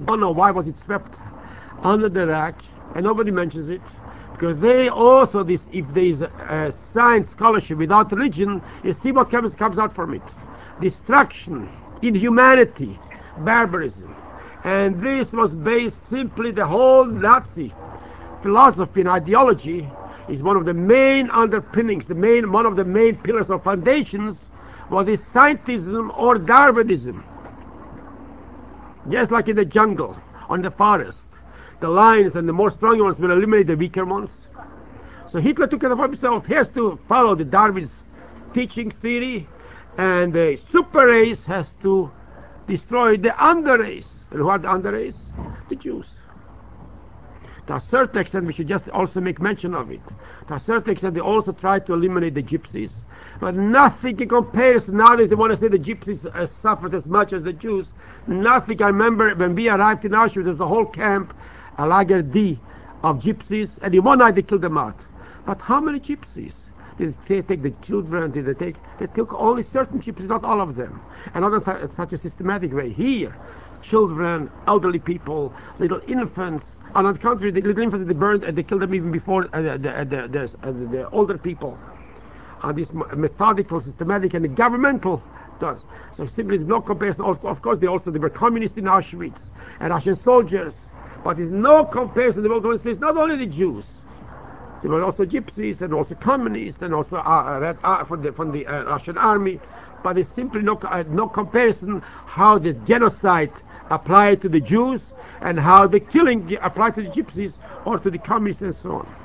don't know why was it swept under the rag, and nobody mentions it. Because they also, this, if there is a science scholarship without religion, you see what comes out from it. Destruction, inhumanity, barbarism. And this was based simply, the whole Nazi philosophy and ideology is one of the main underpinnings, one of the main pillars or foundations was this scientism or Darwinism. Just like in the jungle, or in the forest, the lions and the more strong ones will eliminate the weaker ones. So Hitler took it upon himself. He has to follow the Darwin's teaching theory, and the super race has to destroy the under race. And who are the under race? The Jews. To a certain extent, we should just also make mention of it. To a certain extent, they also tried to eliminate the gypsies. But nothing in comparison. Nowadays, they want to say the gypsies suffered as much as the Jews. Nothing. I remember when we arrived in Auschwitz, there was a whole camp, a Lager D, of gypsies, and in one night they killed them out. But how many gypsies? Did they take the children? They took only certain gypsies, not all of them. And not in such a systematic way. Here, children, elderly people, little infants. On the contrary, the little infants they burned and they killed them even before the older people. This methodical, systematic, and the governmental does. So simply there's no comparison. Of course, they were communists in Auschwitz and Russian soldiers, but there's no comparison. They were it's not only the Jews. There were also gypsies and also communists and also from the Russian army. But there's simply no comparison how the genocide applied to the Jews and how the killing applied to the gypsies or to the communists and so on.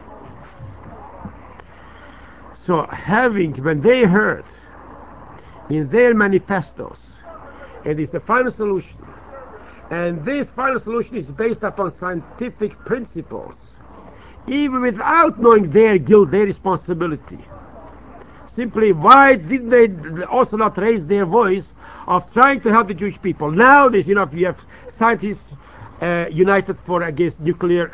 So when they heard in their manifestos, it is the final solution, and this final solution is based upon scientific principles, even without knowing their guilt, their responsibility. Simply, why did they also not raise their voice of trying to help the Jewish people? Nowadays, you have scientists united against nuclear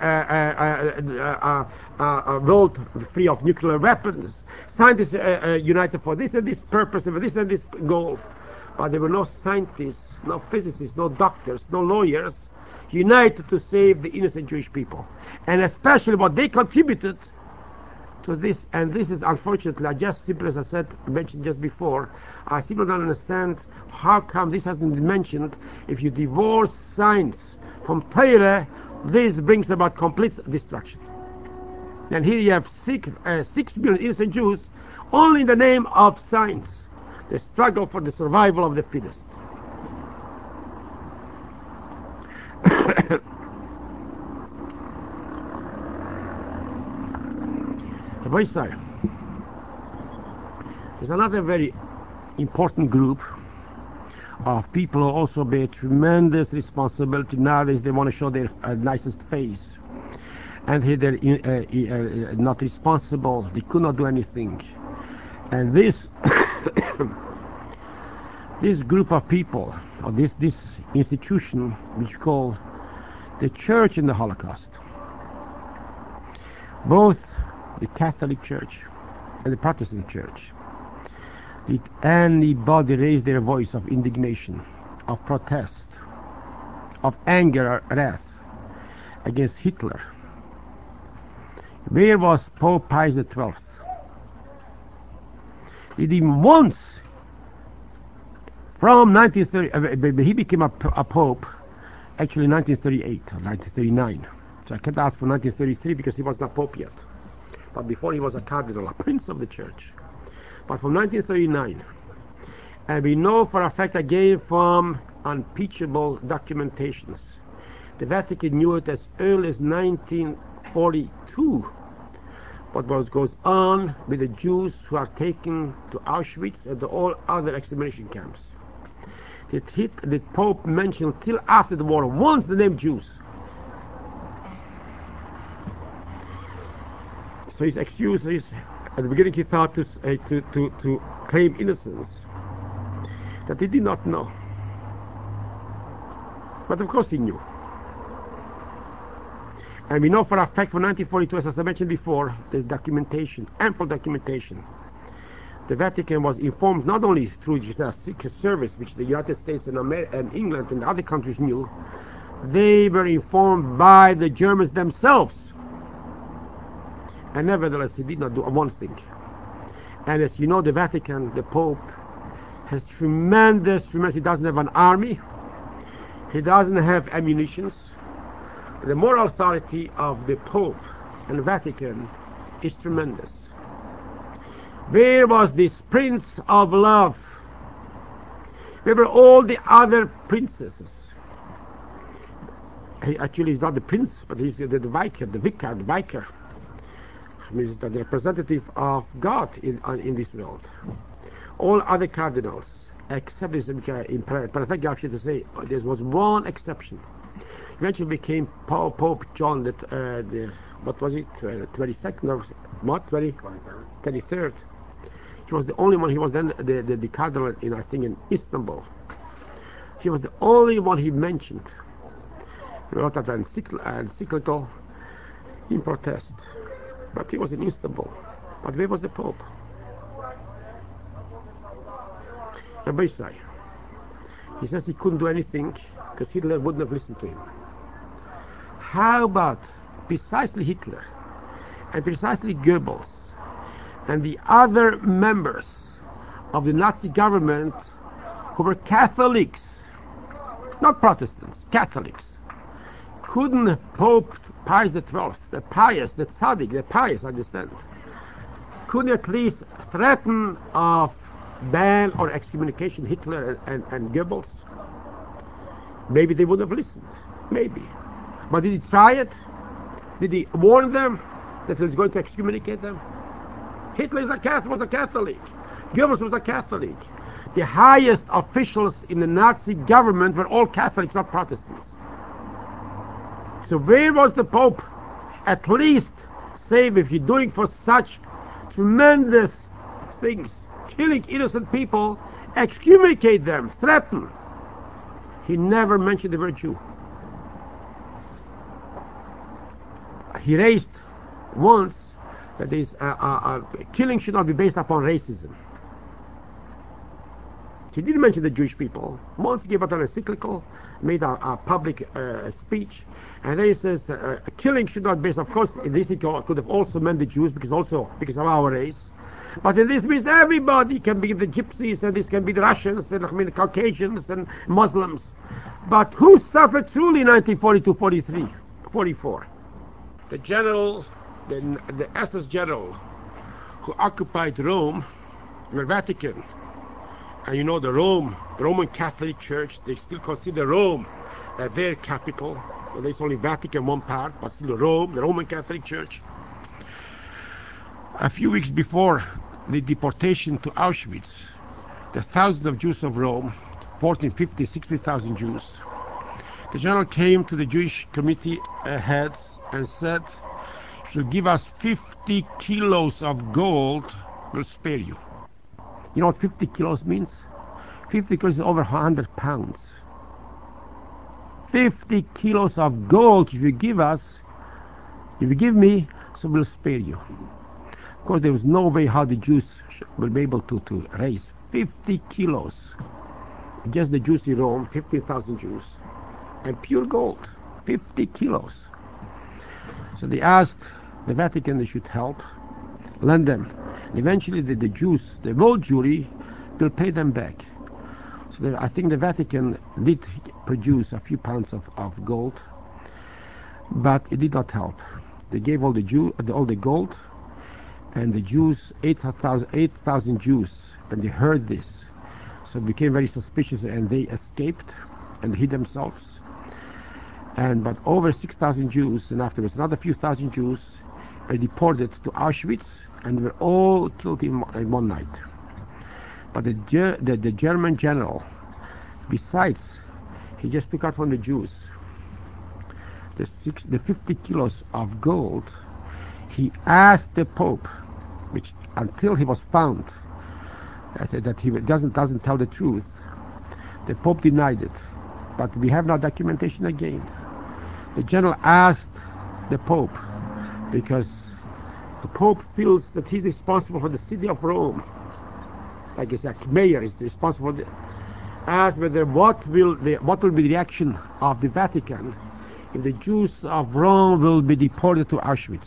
world free of nuclear weapons. Scientists united for this and this purpose, and for this and this goal. But there were no scientists, no physicists, no doctors, no lawyers united to save the innocent Jewish people. And especially what they contributed to this, and this is unfortunately, simply as I mentioned just before, I simply don't understand how come this hasn't been mentioned. If you divorce science from Torah, this brings about complete destruction. And here you have 6 million innocent Jews only in the name of science. The struggle for the survival of the fittest. There's another very important group of people who also bear tremendous responsibility. Nowadays they want to show their nicest face, and here they're not responsible. They could not do anything. And this this group of people, or this institution, which we call the Church in the Holocaust, both the Catholic Church and the Protestant Church, did anybody raise their voice of indignation, of protest, of anger or wrath against Hitler? Where was Pope Pius XII? Did he once, from 1930, he became a pope actually in 1938 or 1939. So I can't ask for 1933 because he was not pope yet. But before he was a cardinal, a prince of the church. But from 1939, and we know for a fact again from unimpeachable documentations, the Vatican knew it as early as 1942, what goes on with the Jews who are taken to Auschwitz and to all other extermination camps. The Pope mentioned till after the war once the name Jews. So his excuse is, at the beginning he thought to claim innocence, that he did not know. But of course he knew. And we know for a fact from 1942, as I mentioned before, there's documentation, ample documentation. The Vatican was informed not only through the Secret Service, which the United States and England and other countries knew, They were informed by the Germans themselves. And nevertheless, he did not do one thing. And as you know, the Vatican, the Pope, has tremendous, he doesn't have an army. He doesn't have ammunitions. The moral authority of the Pope and the Vatican is tremendous. Where was this Prince of Love? Where were all the other princesses? He actually is not the prince, but he's the vicar, the vicar. Means the representative of God in this world. All other cardinals, except this, in fact, I should say, there was one exception. Eventually became Pope John, what was it, 22nd or what, 23rd. He was the only one. He was then the cardinal I think in Istanbul. He was the only one he mentioned. He wrote an encyclical in protest. But he was in Istanbul. But where was the Pope? Rabbi Isai. He says he couldn't do anything because Hitler wouldn't have listened to him. How about precisely Hitler and precisely Goebbels and the other members of the Nazi government who were Catholics, not Protestants, Catholics? Couldn't Pope Pius XII, the pious, the tzaddik, the pious, understand, couldn't at least threaten of ban or excommunication Hitler and Goebbels? Maybe they would have listened. Maybe. But did he try it? Did he warn them that he was going to excommunicate them? Hitler was a Catholic. Goebbels was a Catholic. The highest officials in the Nazi government were all Catholics, not Protestants. So where was the Pope? At least say, if you're doing for such tremendous things, killing innocent people, excommunicate them, threaten. He never mentioned the word Jew. He raised once that killing should not be based upon racism. He didn't mention the Jewish people. Once he gave out an encyclical, made a public speech, and then he says killing should not be based. Of course, in this he could have also meant the Jews because of our race. But in this means everybody can be the Gypsies, and this can be the Russians, and the Caucasians and Muslims. But who suffered truly in 1942, 43, 44? The general, the SS general who occupied Rome, the Vatican. And you know the Roman Catholic Church, they still consider Rome their capital. Well, there's only Vatican one part, but still Rome, the Roman Catholic Church. A few weeks before the deportation to Auschwitz, the thousands of Jews of Rome, 14, 50, 60,000 Jews, the general came to the Jewish committee heads and said, if you give us 50 kilos of gold, we'll spare you. You know what 50 kilos means? 50 kilos is over 100 pounds. 50 kilos of gold if you give me, so we'll spare you. Of course, there was no way how the Jews will be able to raise 50 kilos. Just the Jews in Rome, 50,000 Jews, and pure gold, 50 kilos. So they asked the Vatican they should help, lend them. Eventually the Jews, the world Jewry, will pay them back. So I think the Vatican did produce a few pounds of gold, but it did not help. They gave all the gold, and the Jews, 8,000 Jews, when they heard this, so became very suspicious, and they escaped and hid themselves. But over 6,000 Jews, and afterwards another few thousand Jews, were deported to Auschwitz, and were all killed in one night. But the German general, besides, he just took out from the Jews the 50 kilos of gold. He asked the Pope, which until he was found that he doesn't tell the truth, the Pope denied it. But we have now documentation again. The general asked the Pope because the Pope feels that he's responsible for the city of Rome. Like I said, mayor is responsible. asked whether what will be the reaction of the Vatican if the Jews of Rome will be deported to Auschwitz.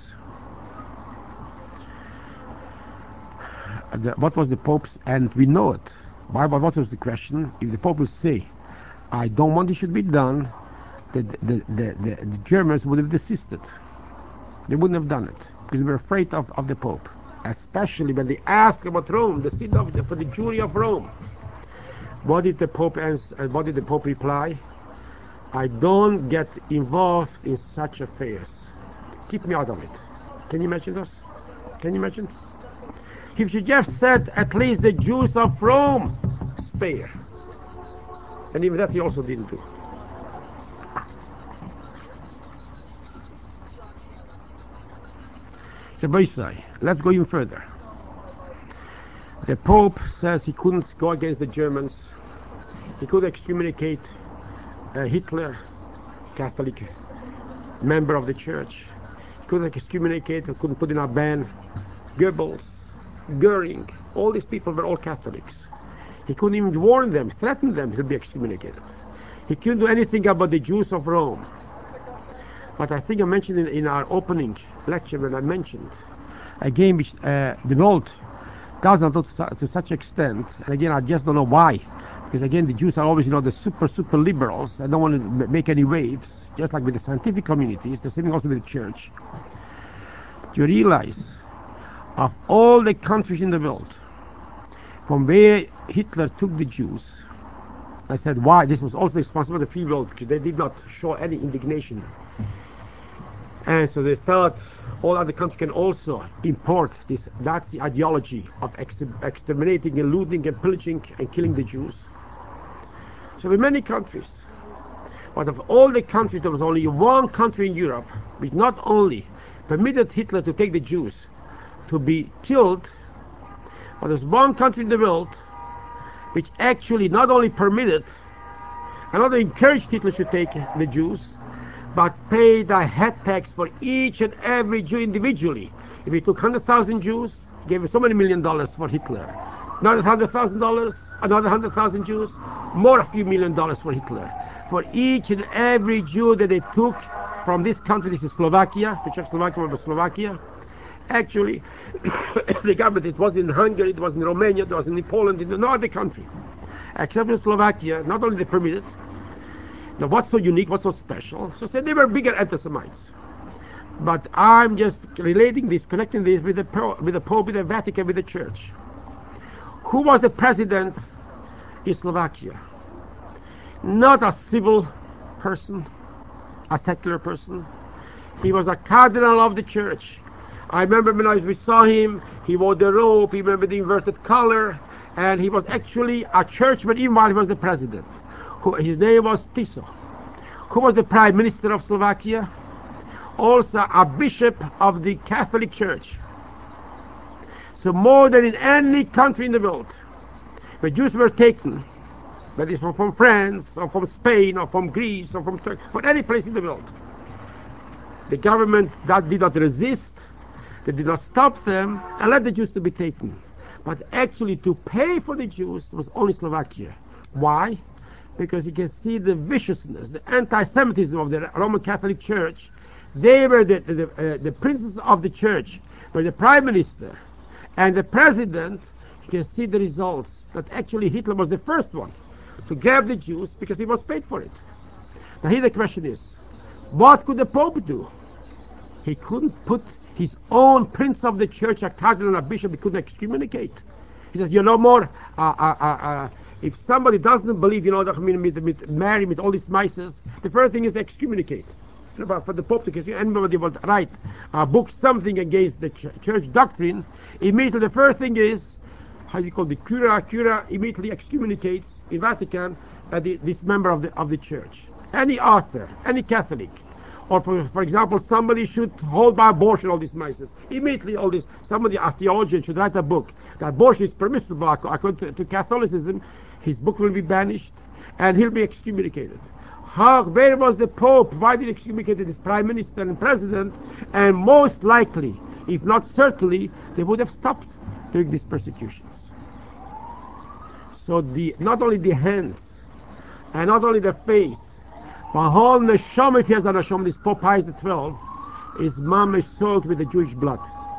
What was the Pope's, and we know it. But what was the question? If the Pope will say, I don't want it should be done, the Germans would have desisted. They wouldn't have done it because they were afraid of the Pope, especially when they asked about Rome, the seat for the Jury of Rome. What did the Pope answer? What did the Pope reply? I don't get involved in such affairs. Keep me out of it. Can you imagine this? Can you imagine? He should just said, at least the Jews of Rome spare. And even that he also didn't do. Let's go even further. The Pope says he couldn't go against the Germans. He could excommunicate Hitler, Catholic member of the church. He could excommunicate, or couldn't put in a ban, Goebbels, Goering. All these people were all Catholics. He couldn't even warn them, threaten them to be excommunicated. He couldn't do anything about the Jews of Rome. But I think I mentioned in our opening lecture when I mentioned again which the world does not go to such extent, and again I just don't know why, because again the Jews are always the super liberals. I don't want to make any waves, just like with the scientific communities, the same thing also with the church. You realize of all the countries in the world from where Hitler took the Jews, I said why this was also responsible for the free world, because they did not show any indignation. And so they thought all other countries can also import this Nazi ideology of exterminating and looting and pillaging and killing the Jews. So in many countries, but of all the countries, there was only one country in Europe which not only permitted Hitler to take the Jews to be killed, but there's one country in the world which actually not only permitted and not only encouraged Hitler to take the Jews, but paid a head tax for each and every Jew individually. If he took 100,000 Jews, he gave so many $1 million for Hitler. Another $100,000, another 100,000 Jews, more a few $1 million for Hitler. For each and every Jew that they took from this country, this is Slovakia, the Czechoslovakia was Slovakia. Actually, the government, it was in Hungary, it was in Romania, it was in Poland, in no other country. Except in Slovakia, not only they permitted. Now what's so unique, what's so special? So they were bigger anti-Semites. But I'm just relating this, connecting this with the Pope, with the Vatican, with the Church. Who was the president in Slovakia? Not a civil person, a secular person. He was a cardinal of the Church. I remember when we saw him, he wore the robe, he remember the inverted collar, and he was actually a churchman even while he was the president. His name was Tiso. Who was the prime minister of Slovakia? Also a bishop of the Catholic Church. So more than in any country in the world, the Jews were taken, whether it's from France, or from Spain, or from Greece, or from Turkey, from any place in the world. The government that did not resist, they did not stop them, and let the Jews to be taken. But actually to pay for the Jews was only Slovakia. Why? Because you can see the viciousness, the anti-Semitism of the Roman Catholic Church. They were the princes of the church, were the prime minister and the president. You can see the results, that actually Hitler was the first one to grab the Jews because he was paid for it. Now here the question is, what could the Pope do? He couldn't put his own prince of the church, a cardinal, a bishop, he couldn't excommunicate. He says, you know more, if somebody doesn't believe, with Mary, with all these mices, the first thing is to excommunicate. For the Pope to get anybody would write a book, something against the church doctrine, immediately the first thing is, how you call the cura immediately excommunicates in Vatican this member of the church. Any author, any Catholic, or for example, somebody should hold by abortion, all these mices. Immediately all this, somebody, a theologian, should write a book that abortion is permissible according to Catholicism. His book will be banished and he'll be excommunicated. Where was the Pope? Why did he excommunicate his prime minister and president? And most likely, if not certainly, they would have stopped doing these persecutions. So not only the hands and not only the face, but whole neshama, if he has a neshama, this Pope Pius the 12th, is mamish soaked with the Jewish blood.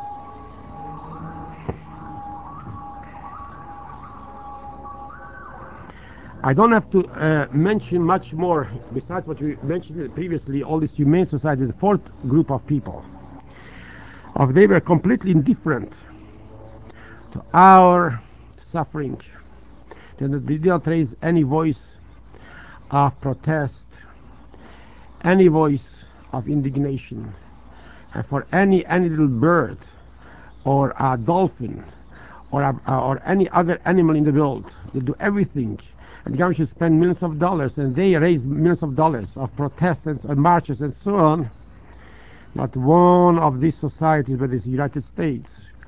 I don't have to mention much more besides what we mentioned previously. All this humane society, the fourth group of people, they were completely indifferent to our suffering. They did not raise any voice of protest, any voice of indignation, and for any little bird or a dolphin or any other animal in the world, they do everything. And the government should spend millions of dollars, and they raise millions of dollars of protests and marches and so on. Not one of these societies, but it's the United States.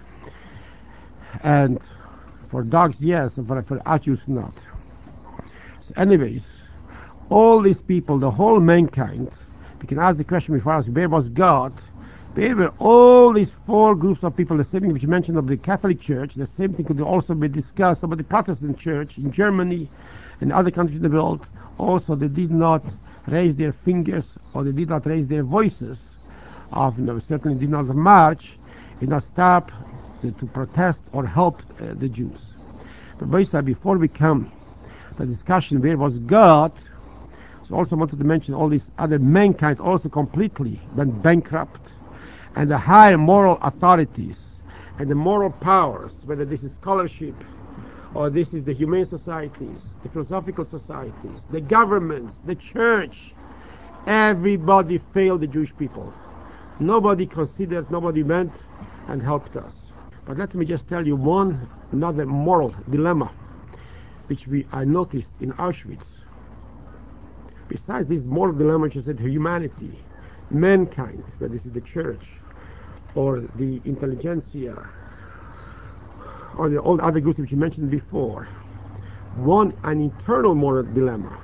And for dogs, yes, and for Jews, not. So anyways, all these people, the whole mankind, we can ask the question before us, where was God? Where were all these four groups of people? The same thing which you mentioned of the Catholic Church, the same thing could also be discussed about the Protestant Church in Germany and other countries in the world. Also, they did not raise their fingers, or they did not raise their voices. Certainly did not march, did not stop to protest or help the Jews. But basically, before we come to the discussion where was God, so also wanted to mention all these other mankind also completely went bankrupt, and the higher moral authorities and the moral powers, whether this is scholarship or this is the humane societies, the philosophical societies, the governments, the church, everybody failed the Jewish people. Nobody considered, nobody went and helped us. But let me just tell you another moral dilemma which I noticed in Auschwitz. Besides this moral dilemma, which is humanity, mankind, whether this is the church or the intelligentsia or all the other groups which you mentioned before, an internal moral dilemma.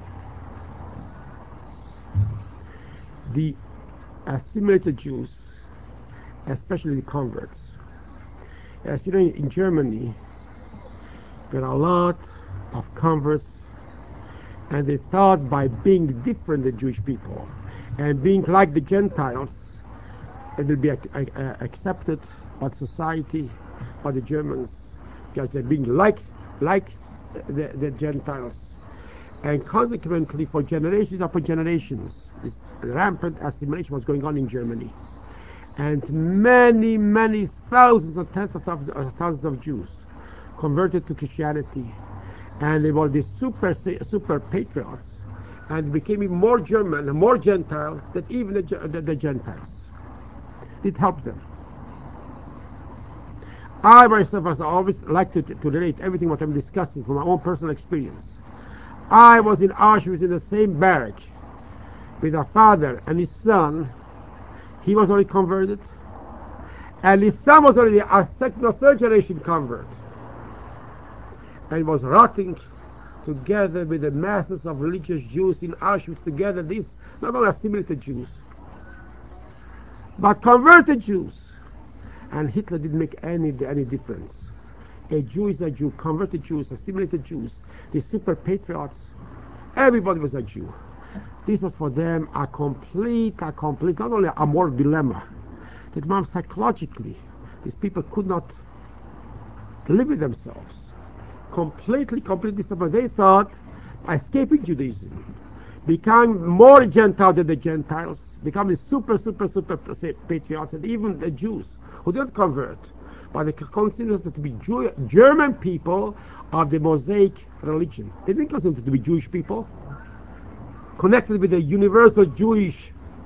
The assimilated Jews, especially the converts. As you know, in Germany, there are a lot of converts, and they thought by being different than Jewish people and being like the Gentiles, it will be accepted by society, by the Germans, because they're being like the Gentiles. And consequently, for generations upon generations, this rampant assimilation was going on in Germany. And many thousands and tens of thousands of Jews converted to Christianity, and they were these super patriots, and became even more German and more Gentile than even the Gentiles. It helped them. I myself, as I always like to relate everything what I'm discussing from my own personal experience. I was in Auschwitz in the same barrack with a father and his son. He was already converted, and his son was already a second or third generation convert, and was rotting together with the masses of religious Jews in Auschwitz together. These not only assimilated Jews, but converted Jews. And Hitler didn't make any difference. A Jew is a Jew, converted Jews, assimilated Jews, the super patriots, everybody was a Jew. This was for them a complete, not only a moral dilemma, that psychologically, these people could not live with themselves. Completely disappointed. They thought escaping Judaism, becoming more Gentile than the Gentiles, becoming super patriots, and even the Jews who didn't convert, but they considered them to be German people of the Mosaic religion. They didn't consider them to be Jewish people, connected with the universal Jewish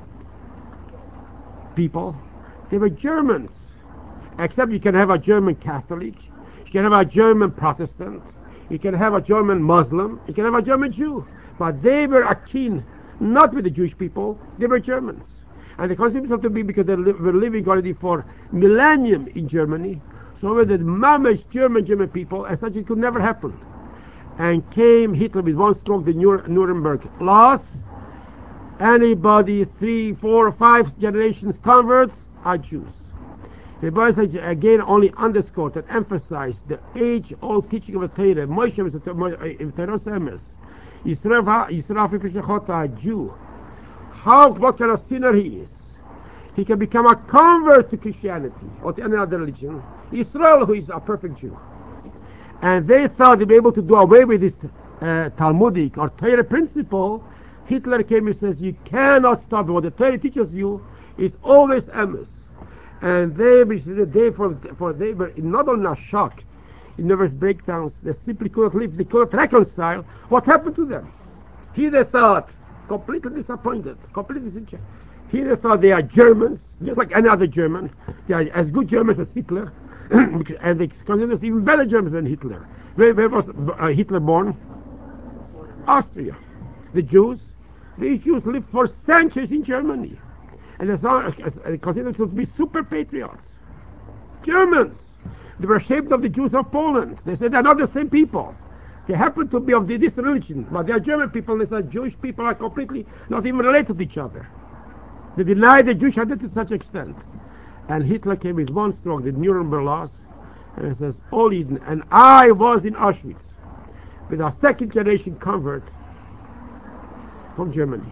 people. They were Germans, except you can have a German Catholic, you can have a German Protestant, you can have a German Muslim, you can have a German Jew, but they were akin not with the Jewish people, they were Germans. And they considered themselves to be, because they were living already for millennium in Germany, so were the mamish German people, and such it could never happen. And came Hitler with one stroke, the Nuremberg laws. Anybody 3, 4, 5 generations converts are Jews. The Bible again only underscored and emphasized the age-old teaching of the Torah, Moshe A Jew. What kind of sinner he is. He can become a convert to Christianity or to any other religion. Israel, who is a perfect Jew. And they thought they'd be able to do away with this Talmudic or Torah principle. Hitler came and says, you cannot stop it. What the Torah teaches you is always emes. And they were not only a shock, in nervous breakdowns, they simply couldn't live, they couldn't reconcile what happened to them. Here they thought, completely disappointed, completely disenchanted. Here they thought they are Germans, just like any other German. They are as good Germans as Hitler, and they consider us even better Germans than Hitler. Where was Hitler born? Austria. The Jews lived for centuries in Germany. And they consider themselves to be super patriots. Germans. They were shaped of the Jews of Poland. They said they're not the same people. They happen to be of this religion, but they are German people, and they said Jewish people are completely not even related to each other. They denied the Jewish identity to such extent. And Hitler came with one stroke, the Nuremberg laws, and he says, all Eden. And I was in Auschwitz with a second generation convert from Germany.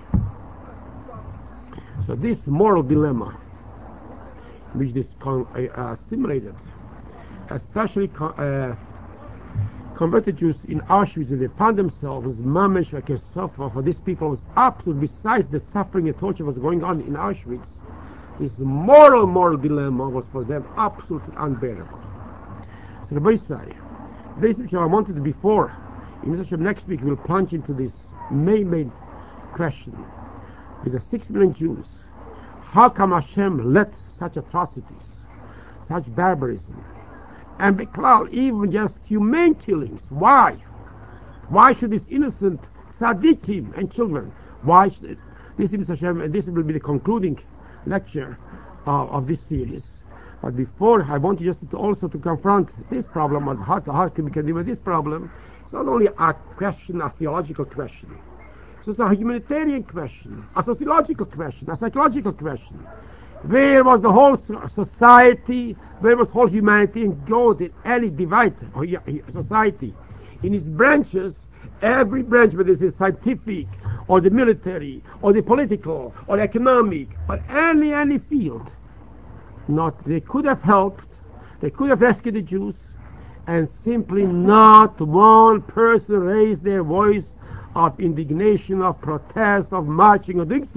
So this moral dilemma, which this simulated, especially converted Jews in Auschwitz, and they found themselves mamish like a suffer for these people was absolute. Besides the suffering and torture was going on in Auschwitz, this moral dilemma was for them absolutely unbearable. So Rabbi Isai, this which I wanted before, in next week we'll plunge into this main question. With the 6 million Jews, how come Hashem let such atrocities, such barbarism, and Beklal, even just humane killings? Why? Why should these innocent tzaddikim and children? Why should this is Hashem? And this will be the concluding lecture of this series. But before, I want you just also to confront this problem of how we can deal with this problem. It's not only a question, a theological question. So it's a humanitarian question, a sociological question, a psychological question. Where was the whole society, where was whole humanity engulfed in any divided society? In its branches, every branch, whether it's scientific, or the military, or the political, or economic, or any field, they could have helped, they could have rescued the Jews, and simply not one person raised their voice of indignation, of protest, of marching, of doing